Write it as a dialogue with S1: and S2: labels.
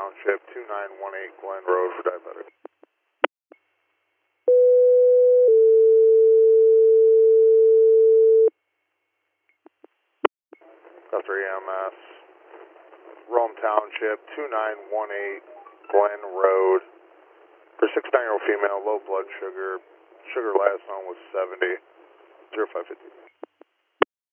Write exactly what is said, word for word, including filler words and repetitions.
S1: Township, two nine one eight Glen Road for diabetic. three M S, Rome Township, two nine one eight Glen Road. For sixty-nine-year-old female, low blood sugar. Sugar last known was seventy. zero five fifty.